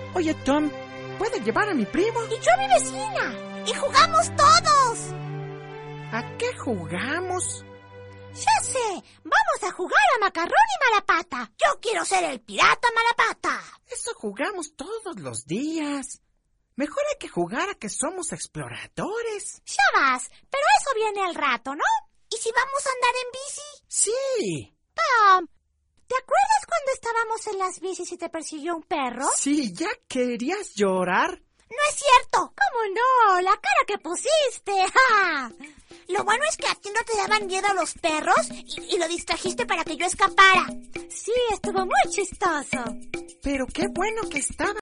Oye, Tom, ¿puedes llevar a mi primo? Y yo a mi vecina. Y jugamos todos. ¿A qué jugamos? Ya sé, vamos a jugar a Macarrón y Malapata. Yo quiero ser el pirata Malapata. Eso jugamos todos los días. Mejor hay que jugar a que somos exploradores. Ya vas, pero eso viene al rato, ¿no? ¿Y si vamos a andar en bici? Sí. Tom, ¿te acuerdas cuando estábamos en las bicis y te persiguió un perro? Sí, ¿ya querías llorar? No es cierto. ¿Cómo no? La cara que pusiste. ¡Ja! Lo bueno es que a ti no te daban miedo los perros y lo distrajiste para que yo escapara. Sí, estuvo muy chistoso. Pero qué bueno que estaba